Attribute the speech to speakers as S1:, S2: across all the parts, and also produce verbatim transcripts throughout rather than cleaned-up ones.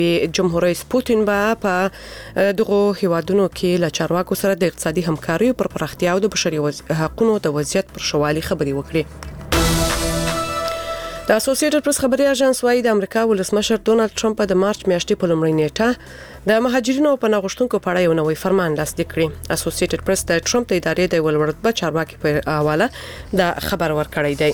S1: جمهور رئیس پوتین به په دغه هیوادونو کې له چارواکو سره د اقتصادي همکارۍ پر پراختیا او د بشري حقوقو د وضعیت پر شوالي خبرې وکړي. د اسوسییټډ پریس خبري اژانس وايي د امریکا ولسمشر ډونالد ټرمپ د مارچ میاشتې په لومړۍ نیټه د مهاجرینو او پناه غوښتونکو په اړه یو نوی فرمان لاسلیک کړی. اسوسییټډ پریس د ټرمپ د ادارې د ولورتبه چارواکي په حواله د خبر ورکړی دی.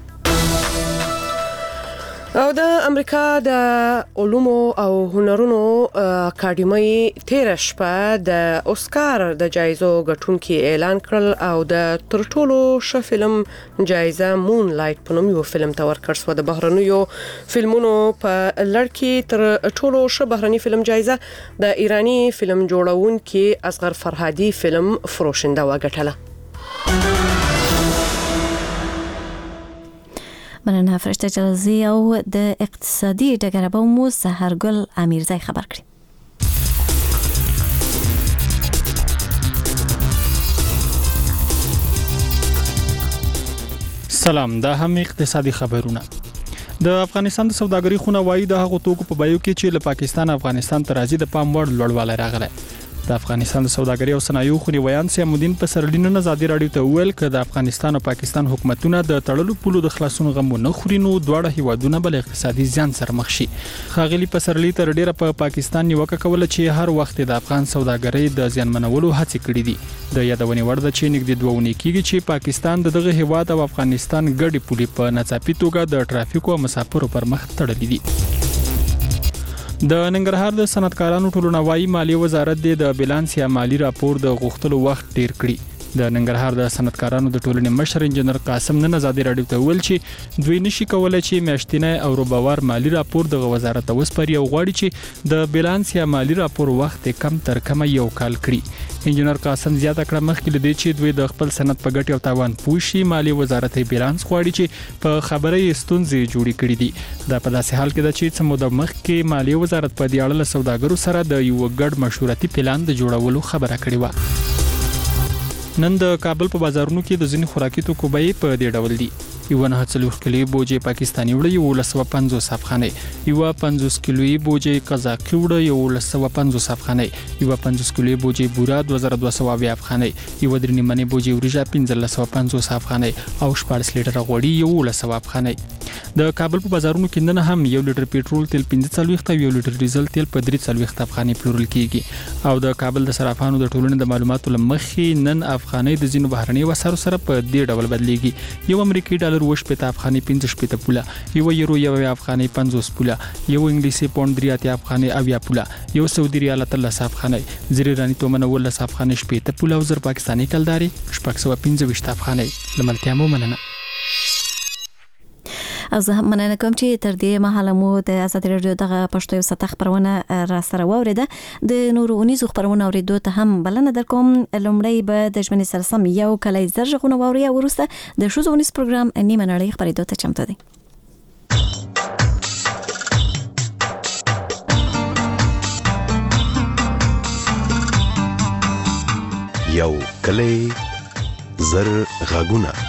S1: او د امریکا د علومو او هنرونو اکاډمي تیر شپه د اوسکار د جایزو ګټونکي اعلان کړل او د ترټولو ښه فلم جایزه مون لایټ په نوم یو فلم ته ورکړل شو. د بهرنیو فلمونو په لړ کې تر ټولو ښه بهرني فلم جایزه د ایرانی فلم جوړونکي اصغر فرهادي فلم فروشنده وګټله.
S2: مننه فرشته جلزی او د اقتصادي ډګر به مو سحرګل امیرزی خبر کړی.
S3: سلام، دا هم اقتصادي خبرونه. د افغانستان د سوداګرۍ خونه وايي د هغو توکو په بیو کې چې له پاکستان افغانستان ته راځي د پام وړ لوړوالی راغلی. د افغانستان د سوداګرۍ او صنایعو خونې ویان سیمودین په سرلینو ازادي راډیو ته ویل ک د افغانستان او پاکستان حکومتونه د تړلو پولو د خلاصون غم نه خوري نو دواړه هیوادونه بل اقتصادي زیان سره مخ شي. خاغلی په سرلی تر ډیره په پا پاکستان نیوکه کوله چې هر وخت د افغان سوداګرۍ د زیان منولو هڅې کړې دي. د یادونې وړ ده چې نږدې دوه ونې کېږي چې پاکستان دغه هیواد او افغانستان ګډي پولي په ناڅاپي توګه د ټرافیک او مسافرو پر مخ تړلې دي. د ننګرهار د صنعتکارانو ټولنوي مالی وزارت د بیلانس یا مالی راپور د غوښتلو وخت ډیر کړی. د ننګرهار د صنعتکارانو د ټولنې مشر انجنیر قاسم نن ازادي راډیو ته ویل چې دوی نشي کولای چې میاشتنی او روبوار مالی راپور د وزارت وسپاري او غواړي چې د بیلانس یا مالی راپور وخت کم تر کم یو کال کړي. انجنیر قاسم زیاته کړه مخکې لدی چې دوی د خپل صنعت په ګټې او تاوان پوښي مالی وزارت بیلانس غواړي چې په خبرې ستونزې جوړې کړې دي. دا په داسې حال کې ده چې څه موده مخکې مالی وزارت په دې اړه له سوداګرو سره د یو ګډ مشورتي پلان د جوړولو خبره کړې و. نن د کابل په بازارونو کې د ځینې خوراکي توکو بیې په دې ډول دي. یو نه څلور کیلو بوجي پاکستاني وړه یو لسو پنځوس افغانۍ، یو پنځوس کیلو بوجي قزاقي وړه یو لسو پنځوس افغانۍ، یو پنځوس کیلو بوجي بورا دوه زره دوه سوه افغانۍ، یو درې نیمه بوجي وريجه پنځه لسو پنځوس افغانۍ او شپږ لیټر غوړي یو لسو افغانۍ. د کابل په بازارونو کې نن هم یو لیټر پېټرول تیل پنځه څلوېښت او یو لیټر ډیزل تیل په درې څلوېښت افغانۍ پلورل کیږي. او د کابل د صرافانو د ټولنې د معلوماتو لمخې نن افغانۍ د ځینو بهرني وسایلو سره په دې ډول بدلیږي. یو امریکایي ډالر وش په افغاني پنځه شپږ پوله، یو یورو یو افغاني پنځوس پوله، یو انګلیسي پاوند درې اتیا افغاني اویا پوله، یو سعودي ریال اتلس افغاني، زر ایرانی تومن ولس افغاني شپږ پوله او زر پاکستاني کلداري شپږ سوه پنځه ویشت افغاني. لملتیا مو مننه.
S2: از هم مننه کوم چې تر دې مهاله مو د ازادي راډیو دغه پښتو یو ساعت خبرونه را سره واوریده. د نورو اونیزو خبرونه اوریدو ته هم بلنه درکوم. لومړی به د ژمنې سره سم یو کلی زرغونه واوري او وروسته د ښځو اونیز پروګرام نیمه نړۍ خبرېدو ته چمتو دي.
S4: یو کلی زرغونه.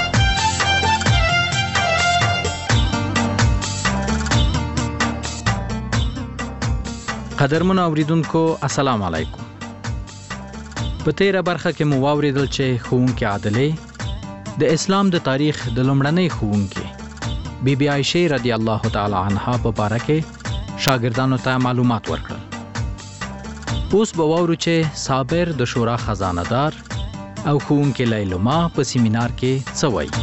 S5: قدرمن اوریدونکو السلام علیکم. په تیره برخه کې مو واوریدل چې ښوونکې عادلې د اسلام د تاریخ د لومړنۍ ښوونکې بی بی عایشه رضی الله تعالی عنها په باره کې شاګردانو ته معلومات ورکړل. اوس به واورو چې صابر د شورا خزانه دار او ښوونکې لیلما په سیمینار کې څه وایي.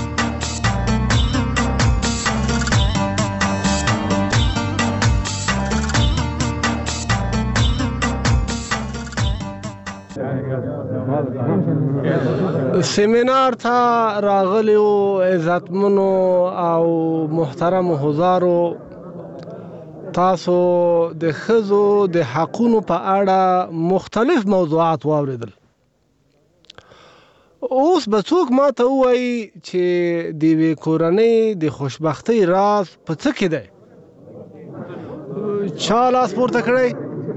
S6: سیمینار ته راغلیو عزتمنو او محترم حضارو، تاسو د ښځو د حقونو په اړه مختلف موضوعات واوریدل. اوس به څوک ما ته ووایي چې د یوې کورنۍ د خوشبختۍ راز په څه کې دی؟ چا لاس پورته کړی؟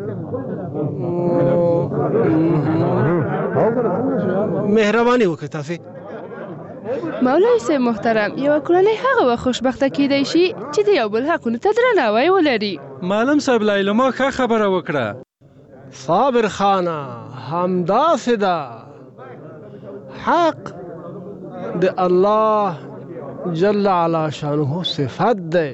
S6: مهرباني وکړئ تاسې.
S7: مولوي صاحب محترم، یوه کورنۍ هغه وخت خوشبخته کیدای شي چې د یو بل حقونو ته درناوی ولري.
S8: معلم صاحب لایلما ښه خبره وکړه.
S6: صابر خانه همداسې ده. حق د الله جل علا شانه صفت دی.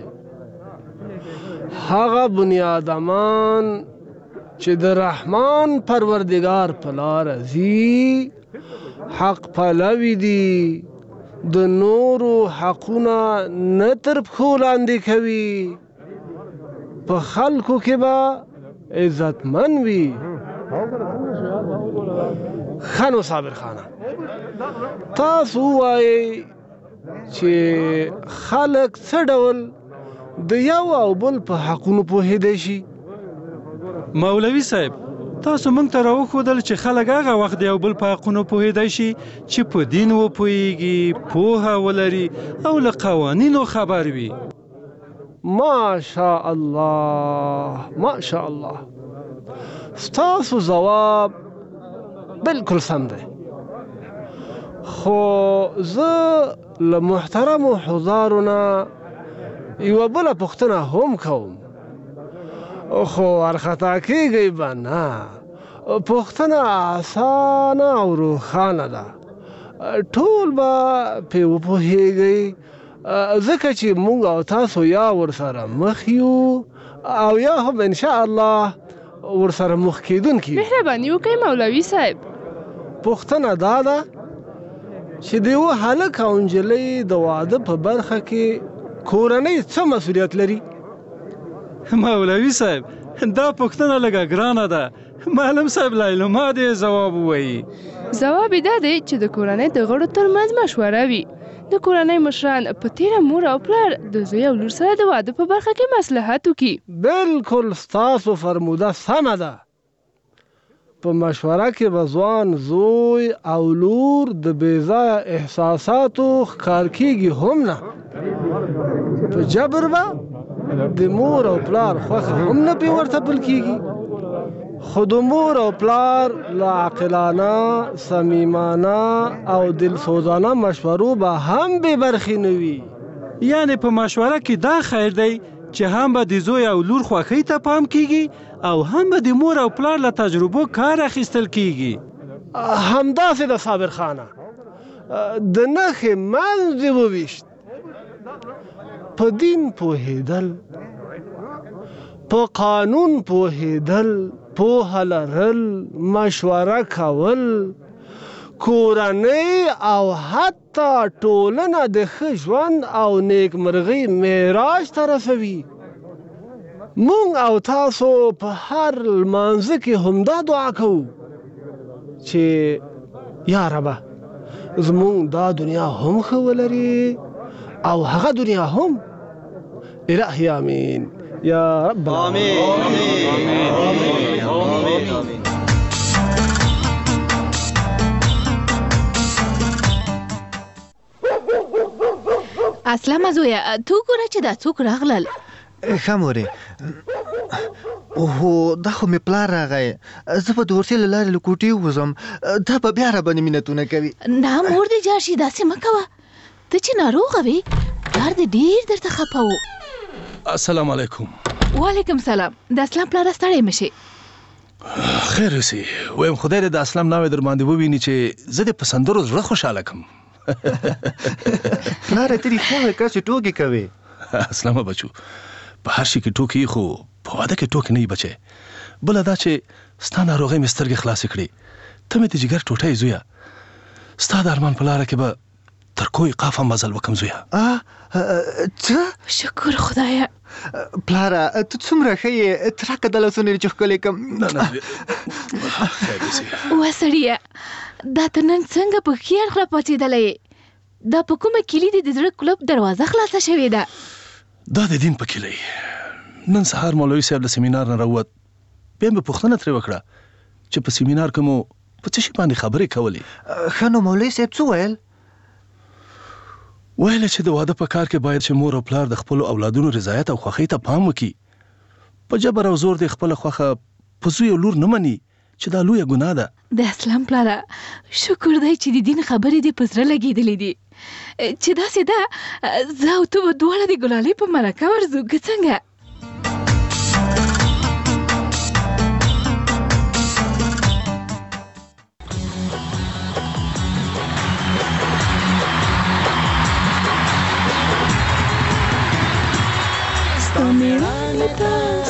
S6: هغه بنیادمان چې د رحمان پروردگار په لاره ځي حق پلوي دي، د نورو حقونه نه تر پښو لاندې کوي، په خلکو کې به عزتمن وي. ښه نو صابر خانه تاسو ووایئ چې خلک څه ډول د یو او بل په حقونو پوهېدی شي؟
S8: مولوي صاحب تاسو موږ ته راوښودل چې خلک هغه وخت د یو بل په حقونو پوهېدی شي چې په دین وپوهېږي، پوهه ولري او له قوانینو خبر وي.
S6: ماشاء الله ماشاء الله، ستاسو ځواب بالکل سم دی. خو زه له محترمو حضارو نه یوه بله پوښتنه هم کوم، خو وارخطا کېږئ به نه. پوښتنه اسانه او روښانه ده، ټول به پرې وپوهېږئ، ځکه چې موږ او تاسو یا ورسره مخ یو او یا هم انشاء الله ورسره مخ کېدونکي.
S7: مهرباني وکړئ مولوي صاحب.
S6: پوښتنه دا ده چې د یوه هلک او نجلۍ د واده په برخه کې کورنۍ څه مسؤلیت لري؟
S8: مولوي صاحب دا پوښتنه لږه ګرانه ده. معلم صاحب لایلما دې ځواب ووایي.
S7: ځواب یې دا دی چې د کورنۍ د غړو ترمنځ مشوره وي. د کورنۍ مشران په تیره مور او پلار د زوی او لور سره د واده په برخه کې مصلحت وکړي.
S6: بالکل ستاسو فرموده سمه ده. په مشوره کې به ځوان زوی او لور د بېځایه احساساتو ښکار کېږي هم نه. په جبر به د مور او پلار خوښه هم نه پرې ورته بل کېږي. خو د مور او پلار له عاقلانه، صمیمانه او دلسوزانه مشورو به هم بې برخې نه وي.
S8: یعنې په مشوره کې دا خیر دی چې هم به د زوی او لور خوښۍ ته پام کېږي او هم به د مور او پلار له تجربو کار اخیستل کېږي.
S6: همداسې د صابر خانه د نښې منځ دې وویشت. په دین پوهېدل، په قانون پوهېدل، پوهه لرل، مشوره کول، کورنۍ او حتی ټولنه د ښه ژوند او نیکمرغۍ معراج ته رسوي. مونږ او تاسو په هر لمانځه کې همدا دعا کوو چې یا ربه زمونږ دا دنیا هم ښه ولري او هغه دنیا هم. الهی آمین یا رب العالمین.
S9: اسلام زویا تو ګوره چې دا څوک راغلل.
S10: ښه مورې، اوهو دا خو مې پلار راغی. زه به د ورسې له لارې له کوټې ووځم، دا به بیا راباندې مینتونه کوي.
S9: نه مور دې جار شي، داسې مه کوه. ته چې ناروغه وې پلار دې ډېر درته خفه و.
S11: السلام علیکم.
S9: وعلیکم سلام. د اسلام پلاره ستړی مه شې.
S11: خیر اوسې. وایم خدای دې د اسلام ناوې در باندې وویني چې زه دې په سندرو زړه خوشحاله کړم.
S10: پلاره ته رښتیا وایې که چې ټوکې کوې.
S11: اسلامه بچو په هر شي کې ټوکې خو په واده کې ټوکې نه وي بچی. بله دا چې ستا ناروغۍ مې سترګې خلاصې کړې. ته مې د جګر ټوټه یې زویه. ستا د ارمان په لاره کې به تر کوی قاف هم مزل وکم زویه.
S10: څه؟
S9: شکر خدایه.
S10: پلاره ته څومره ښه یې، ته راکړه دا لاسونه چې ښکلې کړم.
S11: نه نه
S9: وا سړیه دا ته نن څنګه په خیال خره پاڅېدلی یې؟ دا په کومه کلي دې د زړه کلب دروازه خلاصه شوې ده؟
S11: دا د دین په کلی. نن سهار مولوي صاحب له سیمینار نه راووت. بیا مې پوښتنه ترې وکړه چې په سیمینار کې مو په څه شي باندې خبرې کولې.
S10: ښه نو مولوي صاحب څه ویل؟
S11: ویل چې د واده په کار کې باید چې مور او پلار د خپلو اولادونو رضایت او خوښۍ ته پام وکړي. په جبر او زور دې خپله خوښه په زوی او لور نه مني چې دا لویه ګناه ده.
S9: د اسلام پلاره شکر دی چې د دین خبرې دې په زړه لګېدلې دي. چې داسې ده زه او ته به دواړه د ګلالۍ په مرکه ورځو که څنګه؟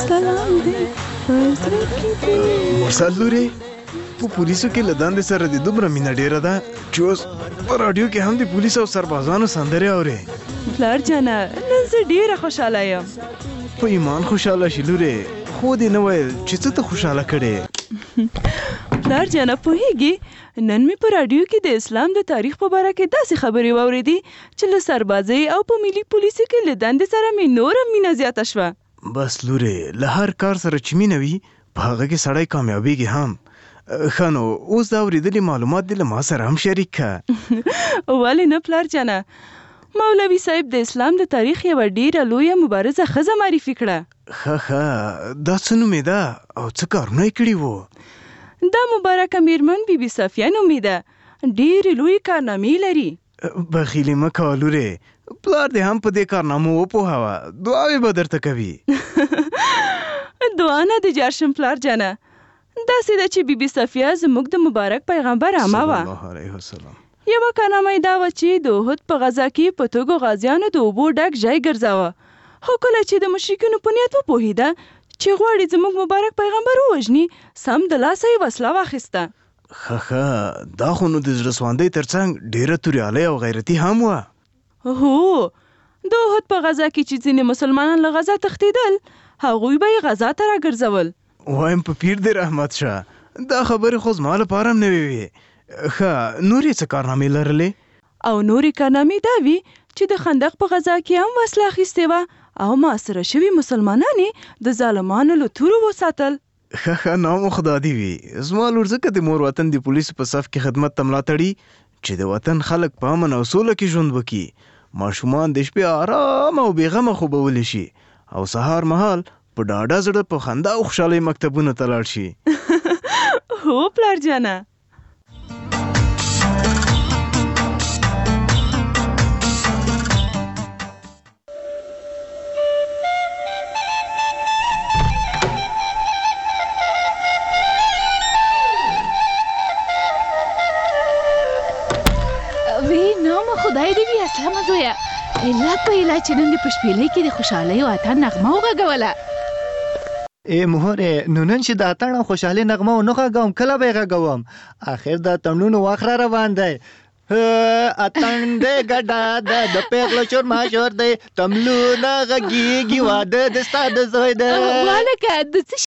S12: سلام دې
S13: مرسل لورې په پولیسو کې له دندې سره د دومره مینه ډېره ده چې اوس په راډیو کې هم د پولیس او سربازانو سندرې اورې.
S12: پلار جانه نن زه ډېره خوشحاله یم.
S13: په ایمان خوشحاله شي لورې، خو دې نه ویل چې څه ته خوشحاله کړې.
S12: پلار جانه پوهېږي نن مې په راډیو کې د اسلام د تاریخ په باره کې داسې خبرې واورېدې چې له سربازۍ او په ملي پولیسو کې له دندې سره مې نوره مینه زیاته شوه.
S13: بس لورې، له هر کار سره چې مینه وي په هغه کې سړی کامیابېږي هم. ښه نو اوس دا اورېدلي معلومات دې له ما سره هم شریک کړه.
S12: ولې نه پلار جانه، مولوي صاحب د اسلام د تاریخ یوه ډېره لویه مبارزه ښځه معرفي کړه.
S13: ښه ښه، دا څه نومېده او څه کارونه یې کړي وو؟
S12: دا مبارکه میرمن بي بي صفیه نومېده. ډېرې لویې کارنامې لري.
S13: بخیلې مه کوه لورې، پلار دې هم په دې کارنامو وپوهوه، دعاوې به درته کوي.
S12: دعا نه دې جار شم پلار جانه. داسې ده چې بي بي صفیه زموږ د مبارک پیغمبر عمه وه.
S13: صلی الله علیه وسلم.
S12: یوه کارنامه یې دا وه چې د احد په غزا کې په توګو غازیانو د اوبو ډک ژی ګرځاوه. خو کله چې د مشرکینو په نیت وپوهېده چې غواړي زموږ مبارک پیغمبر ووژني، سم د لاسه یې وسله واخیسته.
S13: ښه ښه، دا خو نو د زړه سواندۍ تر څنګ ډېره توریالۍ او غیرتي هم وه.
S12: هو، د احد په غزا کې چې ځینې مسلمانان له غزا تښتېدل، هغوی به یې غزا ته راګرځول.
S13: وایم په پیر دې رحمت شه، دا خبرې خو زما لپاره هم نوې وې. ښه، نورې څه کارنامې لرلې؟
S12: او نورې کارنامې دا وي چې د خندق په غزا کې هم وسله اخیستې وه او محاصره شوي مسلمانان یې د ظالمانو له تورو وساتل.
S13: ښه ښه، نام خو خدا دې وي. زما لور ځکه د مور وطن د پولیسو په صف کې خدمت ته ملا تړي چې د وطن خلک په امن او سوله کې ژوند وکړي. ماشومان د شپې آرام او بېغمه خوبولی شي او سهار مهال په ډاډه زړه په خندا او خوشحالۍ مکتبونو ته لاړ شي.
S12: هو پلار جانه.
S9: وی نام خدای دې وي اسلامه زویه، علت په علت چې نن دې په شپېلۍ کې د خوشحالۍ او اتڼ نغمه وغږوله.
S10: ای مهورې، نو نن چې د اتڼ او خوشحالۍ نغمه ونه غږوم کله به یې غږوم؟ اخر د اتڼونو وخت را روان دی. اتڼ دی ګډا ده د پیغلو شور ماشور دی، تملونه غږېږي واده د ستا د زوی دی.
S9: والکه د څه